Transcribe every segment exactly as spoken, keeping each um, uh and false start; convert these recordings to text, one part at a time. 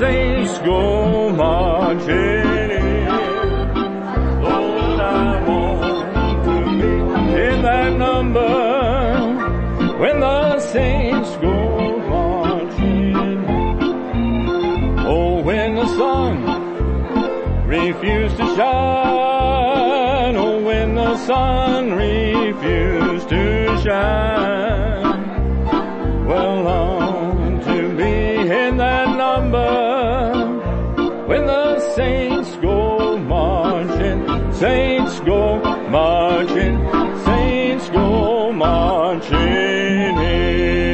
saints go marching in. Lord, I want to be in that number when the saints go marching in. Oh, when the sun refused to shine, oh, when the sun refused to shine, well, long to be in that number when the saints go marching, saints go marching, saints go marching in.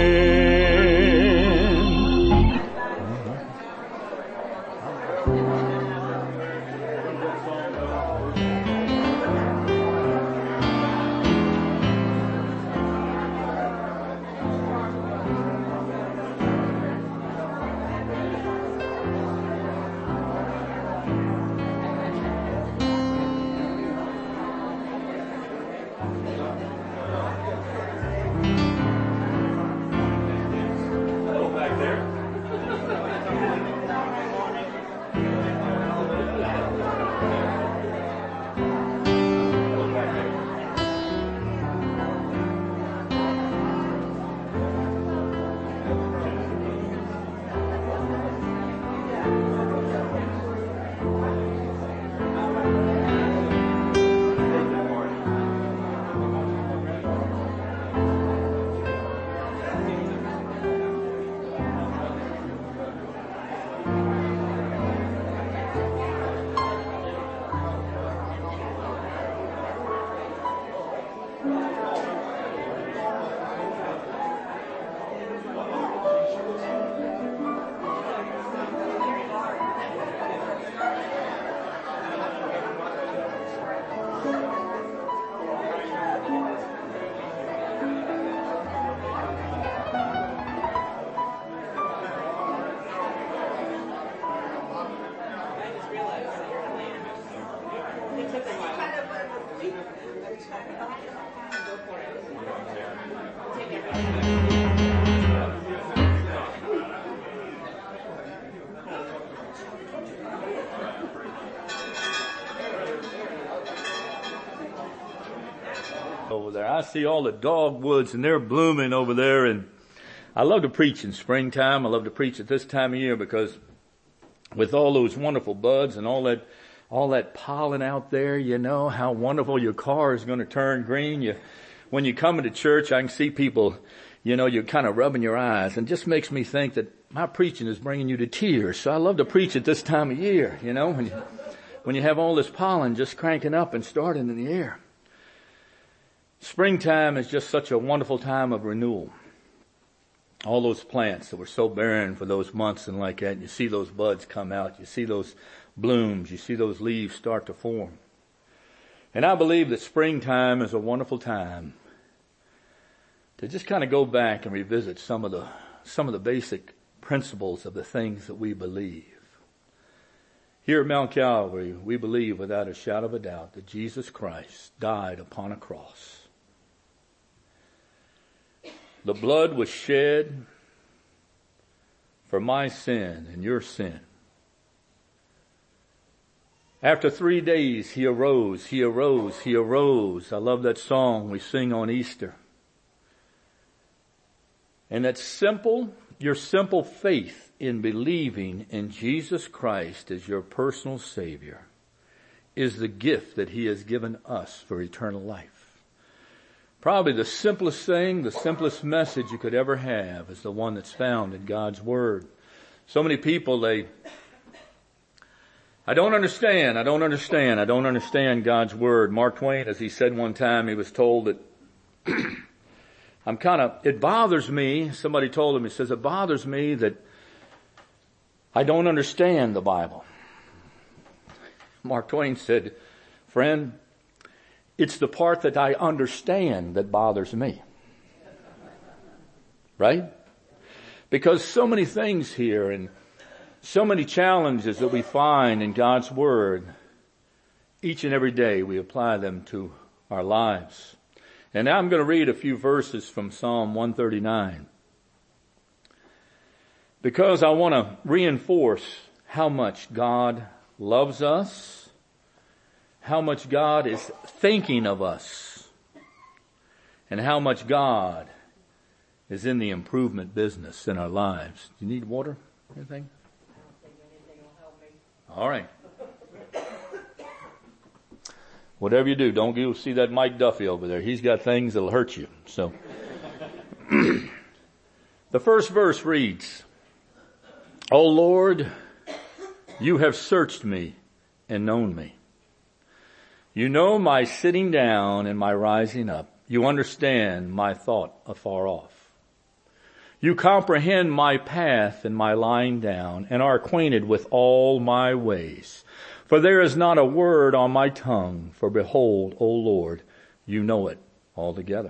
Over there, I see all the dogwoods and they're blooming over there, and I love to preach in springtime. I love to preach at this time of year because with all those wonderful buds and all that, all that pollen out there, you know how wonderful your car is going to turn green. You, when you come into church, I can see people, you know, you're kind of rubbing your eyes, and it just makes me think that my preaching is bringing you to tears. So I love to preach at this time of year, you know, when you, when you have all this pollen just cranking up and starting in the air. Springtime is just such a wonderful time of renewal. All those plants that were so barren for those months and like that, you see those buds come out, you see those blooms, you see those leaves start to form. And I believe that springtime is a wonderful time to just kind of go back and revisit some of the, some of the basic principles of the things that we believe. Here at Mount Calvary, we believe without a shadow of a doubt that Jesus Christ died upon a cross. The blood was shed for my sin and your sin. After three days, he arose, he arose, he arose. I love that song we sing on Easter. And that simple, your simple faith in believing in Jesus Christ as your personal Savior is the gift that he has given us for eternal life. Probably the simplest thing, the simplest message you could ever have is the one that's found in God's Word. So many people, they, I don't understand, I don't understand, I don't understand God's Word. Mark Twain, as he said one time, he was told that I'm kind of, it bothers me, somebody told him, he says, it bothers me that I don't understand the Bible. Mark Twain said, friend, it's the part that I understand that bothers me. Right? Because so many things here and so many challenges that we find in God's Word, each and every day we apply them to our lives. And now I'm going to read a few verses from Psalm one thirty-nine. because I want to reinforce how much God loves us, how much God is thinking of us, and how much God is in the improvement business in our lives. Do you need water? Anything? I don't think anything will help me. All right. Whatever you do, don't go see that Mike Duffy over there. He's got things that'll hurt you. So, the first verse reads, O Lord, you have searched me and known me. You know my sitting down and my rising up. You understand my thought afar off. You comprehend my path and my lying down and are acquainted with all my ways. For there is not a word on my tongue, for behold, O Lord, you know it altogether.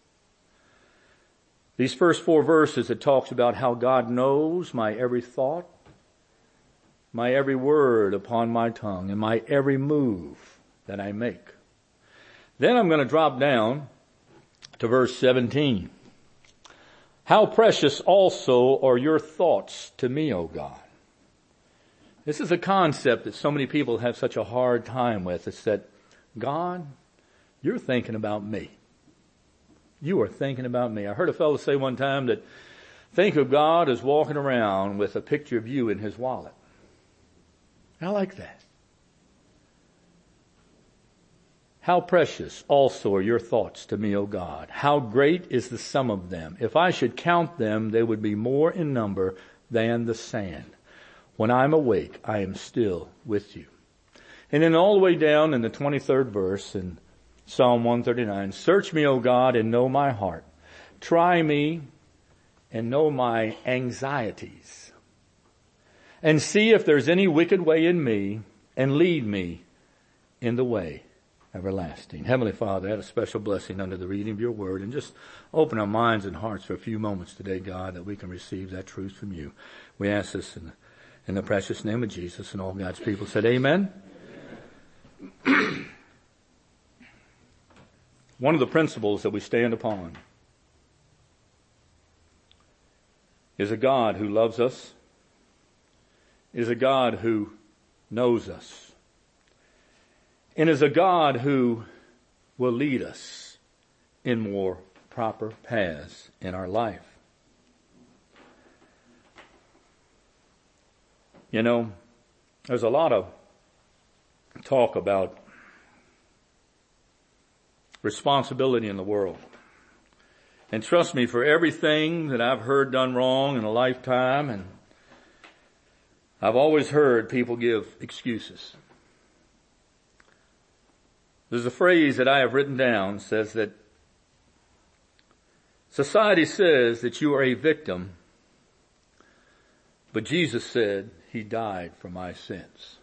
These first four verses, it talks about how God knows my every thought, my every word upon my tongue, and my every move that I make. Then I'm going to drop down to verse seventeen. How precious also are your thoughts to me, O God. This is a concept that so many people have such a hard time with. It's that, God, you're thinking about me. You are thinking about me. I heard a fellow say one time that think of God as walking around with a picture of you in his wallet. I like that. How precious also are your thoughts to me, O God. How great is the sum of them. If I should count them, they would be more in number than the sand. When I'm awake, I am still with you. And then all the way down in the twenty-third verse in Psalm one thirty-nine, search me, O God, and know my heart. Try me and know my anxieties. And see if there's any wicked way in me, and lead me in the way everlasting. Heavenly Father, have a special blessing under the reading of your word, and just open our minds and hearts for a few moments today, God, that we can receive that truth from you. We ask this in the In the precious name of Jesus, and all God's people said amen. Amen. One of the principles that we stand upon is a God who loves us, is a God who knows us, and is a God who will lead us in more proper paths in our life. You know, there's a lot of talk about responsibility in the world. And trust me, for everything that I've heard done wrong in a lifetime, and I've always heard people give excuses. There's a phrase that I have written down, says that society says that you are a victim, but Jesus said he died for my sins.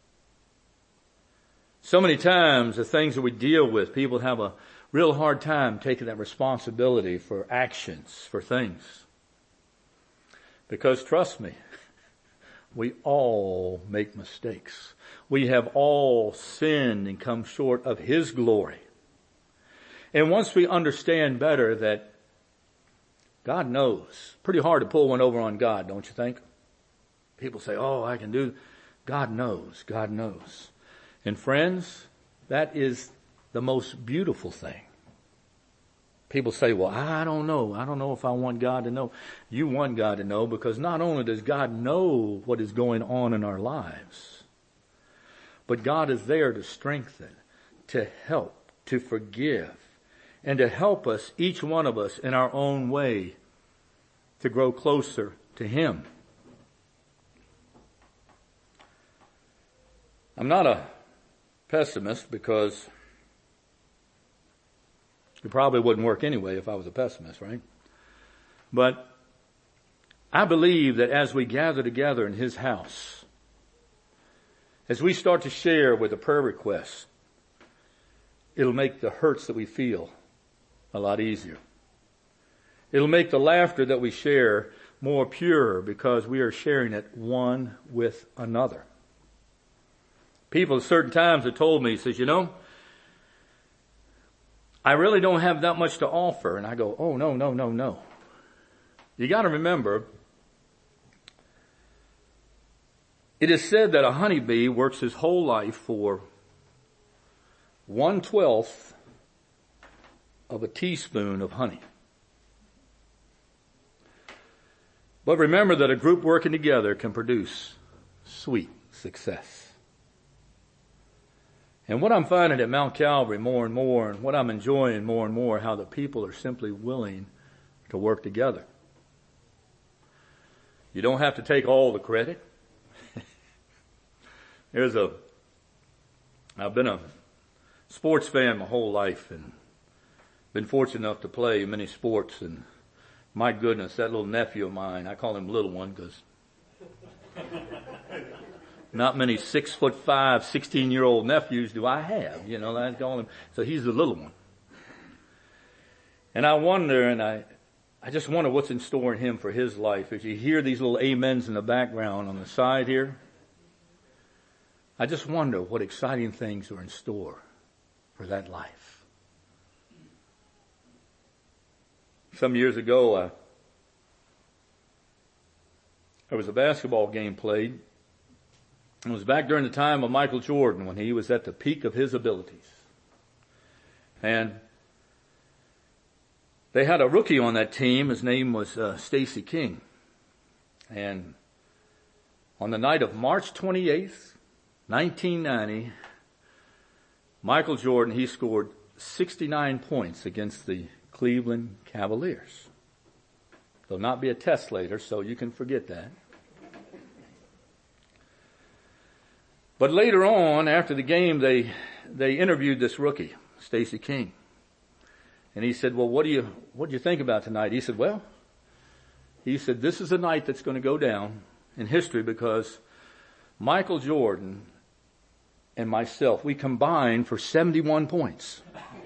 So many times the things that we deal with, people have a real hard time taking that responsibility for actions, for things. Because trust me, we all make mistakes. We have all sinned and come short of his glory. And once we understand better that God knows, pretty hard to pull one over on God, don't you think? People say, oh, I can do. God knows. God knows. And friends, that is the most beautiful thing. People say, well, I don't know. I don't know if I want God to know. You want God to know, because not only does God know what is going on in our lives, but God is there to strengthen, to help, to forgive, and to help us, each one of us, in our own way, to grow closer to him. I'm not a pessimist, because it probably wouldn't work anyway if I was a pessimist, right? But I believe that as we gather together in his house, as we start to share with the prayer requests, it'll make the hurts that we feel a lot easier. It'll make the laughter that we share more pure, because we are sharing it one with another. People at certain times have told me, says, you know, I really don't have that much to offer. And I go, oh, no, no, no, no. You got to remember, It is said that a honeybee works his whole life for one-twelfth of a teaspoon of honey. But remember that a group working together can produce sweet success. And what I'm finding at Mount Calvary more and more, and what I'm enjoying more and more, how the people are simply willing to work together. You don't have to take all the credit. There's a, I've been a sports fan my whole life and been fortunate enough to play many sports, and my goodness, that little nephew of mine, I call him little one because not many six foot five, sixteen year old nephews do I have, you know, I call him, so he's the little one. And I wonder, and I, I just wonder what's in store in him for his life. As you hear these little amens in the background on the side here, I just wonder what exciting things are in store for that life. Some years ago, uh, there was a basketball game played. It was back during the time of Michael Jordan when he was at the peak of his abilities. And they had a rookie on that team. His name was uh, Stacey King. And on the night of March twenty-eighth, nineteen ninety, Michael Jordan, he scored sixty-nine points against the Cleveland Cavaliers. There'll not be a test later, so you can forget that. But later on, after the game, they they interviewed this rookie, Stacey King. And he said, well, what do you, what do you think about tonight? He said, well, he said, this is a night that's going to go down in history because Michael Jordan and myself, we combined for seventy-one points.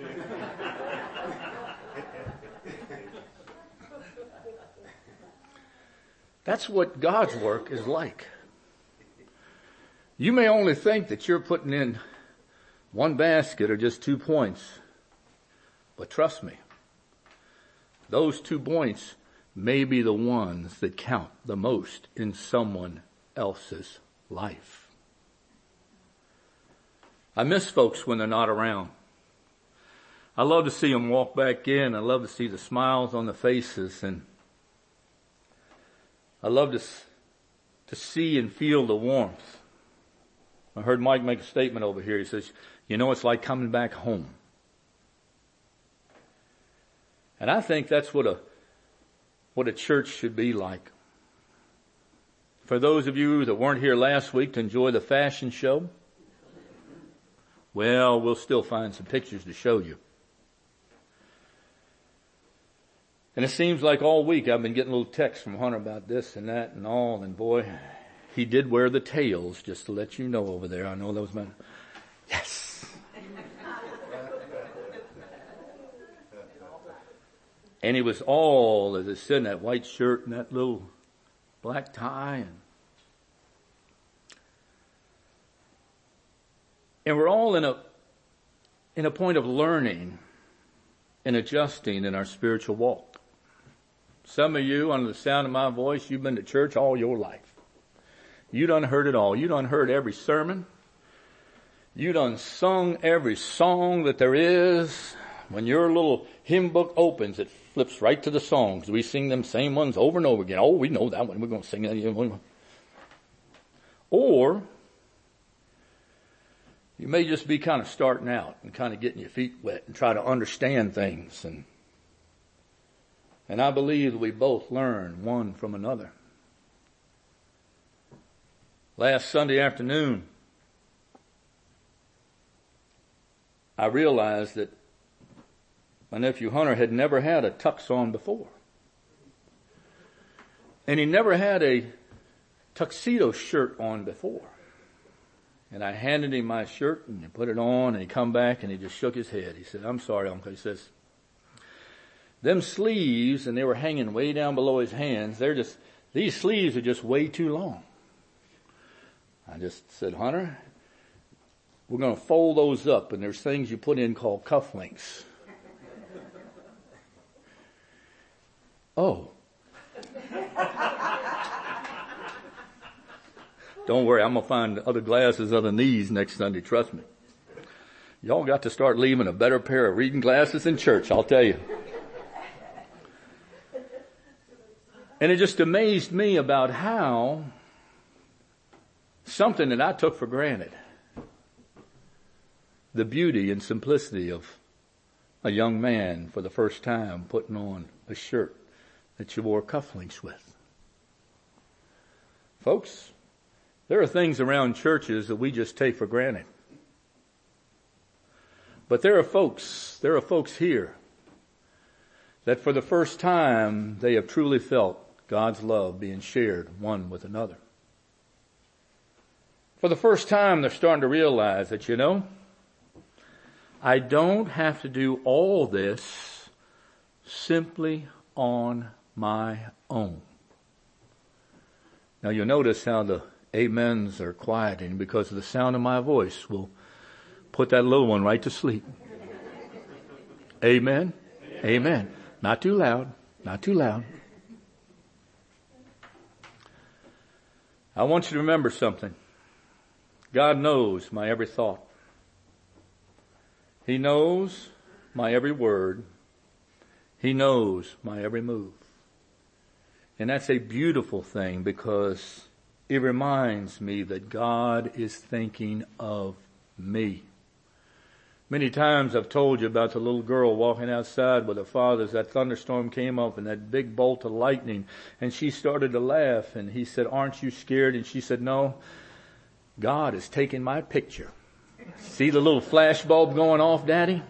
That's what God's work is like. You may only think that you're putting in one basket or just two points. But trust me, those two points may be the ones that count the most in someone else's life. I miss folks when they're not around. I love to see them walk back in. I love to see the smiles on the faces, and I love to, to see and feel the warmth. I heard Mike make a statement over here. He says, you know, it's like coming back home. And I think that's what a, what a church should be like. For those of you that weren't here last week to enjoy the fashion show, well, we'll still find some pictures to show you. And it seems like all week I've been getting little texts from Hunter about this and that and all, and boy, he did wear the tails, just to let you know over there. I know those men. Yes. And he was all, as I said, in that white shirt and that little black tie. And, and we're all in a, in a point of learning and adjusting in our spiritual walk. Some of you, under the sound of my voice, you've been to church all your life. You done heard it all. You done heard every sermon. You done sung every song that there is. When your little hymn book opens, it flips right to the songs. We sing them same ones over and over again. Oh, we know that one. We're going to sing that. Or you may just be kind of starting out and kind of getting your feet wet and try to understand things. And, and I believe that we both learn one from another. Last Sunday afternoon, I realized that my nephew Hunter had never had a tux on before. And he never had a tuxedo shirt on before. And I handed him my shirt and he put it on and he come back and he just shook his head. He said, I'm sorry, Uncle. He says, them sleeves, and they were hanging way down below his hands, they're just, these sleeves are just way too long. I just said, Hunter, we're going to fold those up, and there's things you put in called cufflinks. Oh. Don't worry, I'm going to find other glasses other than these next Sunday, trust me. Y'all got to start leaving a better pair of reading glasses in church, I'll tell you. And it just amazed me about how something that I took for granted, the beauty and simplicity of a young man for the first time putting on a shirt that you wore cufflinks with. Folks, there are things around churches that we just take for granted. But there are folks, there are folks here that for the first time they have truly felt God's love being shared one with another. For the first time they're starting to realize that, you know, I don't have to do all this simply on my own. Now you'll notice how the amens are quieting because of the sound of my voice will put that little one right to sleep. Amen. Amen. Amen. Not too loud. Not too loud. I want you to remember something. God knows my every thought. He knows my every word. He knows my every move. And that's a beautiful thing because it reminds me that God is thinking of me. Many times I've told you about the little girl walking outside with her father as that thunderstorm came up and that big bolt of lightning, and she started to laugh, and he said, "Aren't you scared?" And she said, "No, God is taking my picture." See the little flash bulb going off, Daddy?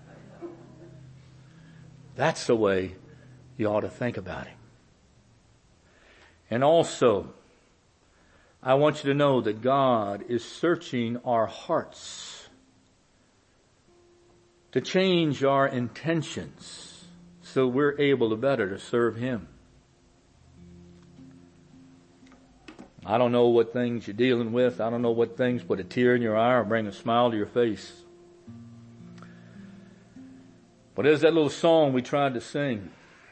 That's the way you ought to think about him. And also, I want you to know that God is searching our hearts to change our intentions so we're able to better to serve him. I don't know what things you're dealing with. I don't know what things put a tear in your eye or bring a smile to your face. But there's that little song we tried to sing.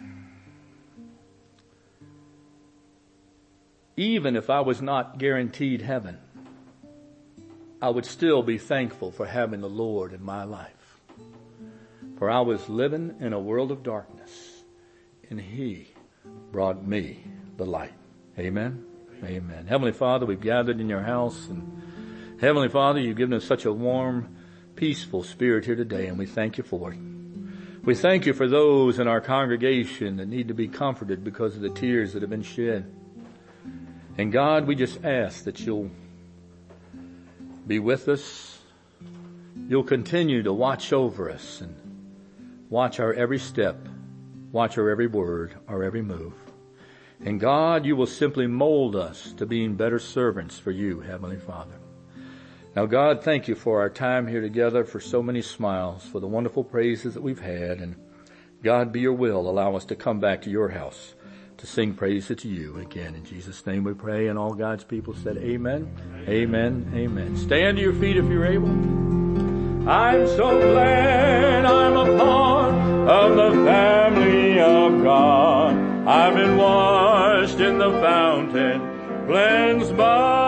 Even if I was not guaranteed heaven, I would still be thankful for having the Lord in my life. For I was living in a world of darkness, and he brought me the light. Amen? Amen. Heavenly Father, we've gathered in your house, and Heavenly Father, you've given us such a warm, peaceful spirit here today, and we thank you for it. We thank you for those in our congregation that need to be comforted because of the tears that have been shed. And God, we just ask that you'll be with us. You'll continue to watch over us and watch our every step, watch our every word, our every move. And God, you will simply mold us to being better servants for you, Heavenly Father. Now God, thank you for our time here together, for so many smiles, for the wonderful praises that we've had. And God, be your will, allow us to come back to your house to sing praises to you again. In Jesus' name we pray, and all God's people said amen, amen, amen. Stand to your feet if you're able. I'm so glad I'm a part of the family of God. I've been washed in the fountain, cleansed by